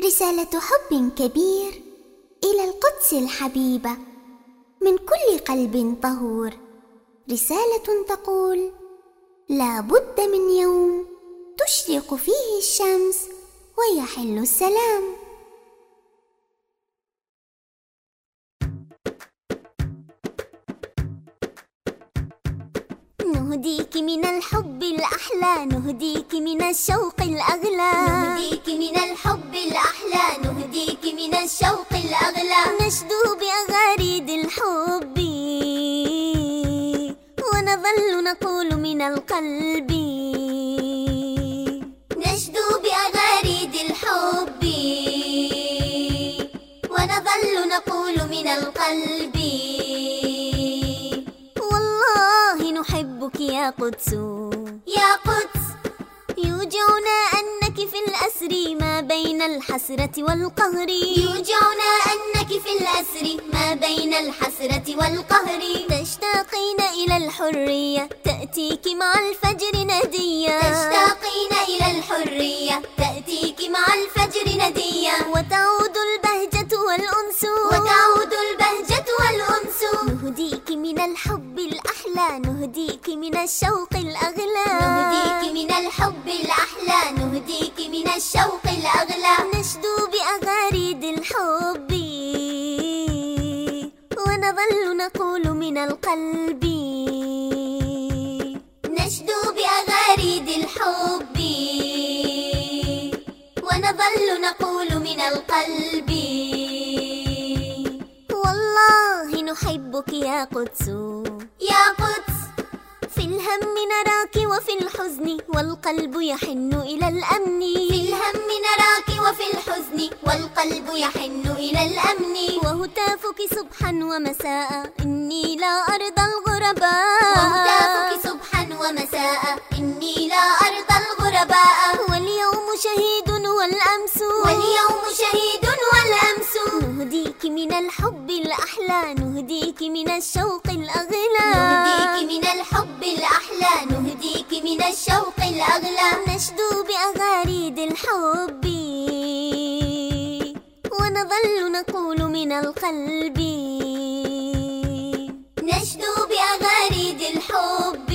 رسالة حب كبير إلى القدس الحبيبة من كل قلب طهور. رسالة تقول: لا بد من يوم تشرق فيه الشمس ويحل السلام. نهديك من الحب الأحلى، نهديك من الشوق الأغلى، نهديك من الحب الأحلى، نهديك من الشوق الأغلى. نشدو بأغاريد الحب ونظل نقول من القلب، نشدو بأغاريد الحب ونظل نقول من القلب. نحبك يا قدس يا قدس، يوجعنا أنك في الأسر ما بين الحسرة والقهر، يوجعنا أنك في الأسر ما بين الحسرة والقهر. تشتاقين إلى الحرية تأتيك مع الفجر ندية، تشتاقين إلى الحرية تأتيك مع الفجر ندية. وتعود البهجة والأنس، وتعود البهجة والأنس. نهديك من الحب الأحلى، نهديك من الشوق الأغلى، نهديك من الحب الأحلى، نهديك من الشوق الأغلى. نشدو بأغاريد الحب ونظل نقول من القلب، نشدو بأغاريد الحب ونظل نقول من القلب. والله نحبك يا قدس يا قدس، في الهم نراك وفي الحزن والقلب يحن إلى الأمن، في الهم نراك وفي الحزن والقلب يحن إلى الأمن. وهتافك صبحا ومساء إني لا أرضى الغرباء، وهتافك صبحا ومساء إني لا أرضى الغرباء. واليوم شهيد والأمس، واليوم شهيد والأمس. نهديك من الحب الأحلى، نهديك من الشوق الأغلى، نهديك من الحب الأحلى، نهديك من الشوق الأغلى. نشدو بأغاريد الحب ونظل نقول من القلب، نشدو بأغاريد الحب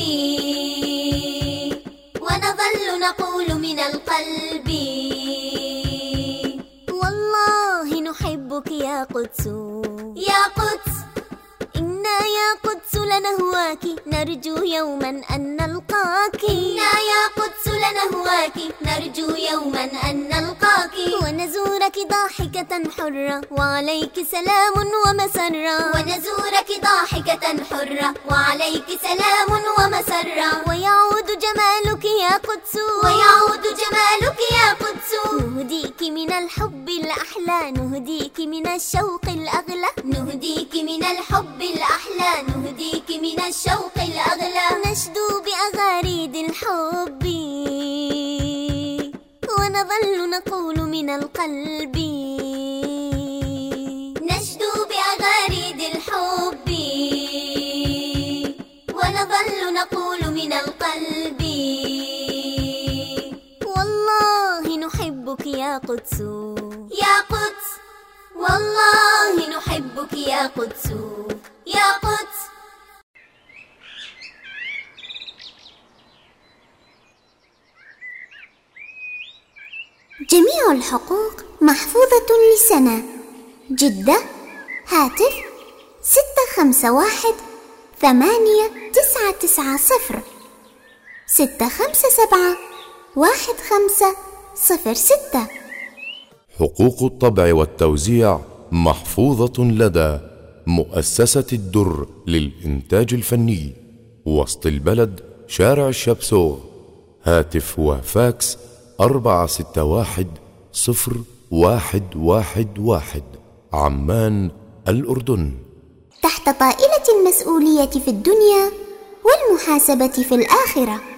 ونظل نقول من القلب. والله نحبك يا قدس يا قدس، إنا يا قدس لنهواك نرجو يوما أن نلقاك، إنا يا قدس لنهواك نرجو يوما أن نلقاك. ونزورك ضاحكة حرة وعليك سلام ومسرة، ونزورك ضاحكة حرة وعليك سلام ومسرة. ويعود جمالك يا قدس، ويعود جمالك يا قدس. نهديك من الحب الأحلى، نهديك من الشوق الأغلى، نهديك من الحب الأحلى، نهديك من الشوق الأغلى. نشدو بأغاريد الحب ونظل نقول من القلب، نشدو بأغاريد الحب ونظل نقول من القلب. والله نحبك يا قدس يا قدس، والله نحبك يا قدس يا قدس. جميع الحقوق محفوظة لسنة. جدة، هاتف 651-8990 657-1506. حقوق الطبع والتوزيع محفوظة لدى مؤسسة الدر للإنتاج الفني، وسط البلد، شارع الشبسور. هاتف وفاكس 461-0111 عمان، الأردن. تحت طائلة المسؤولية في الدنيا والمحاسبة في الآخرة.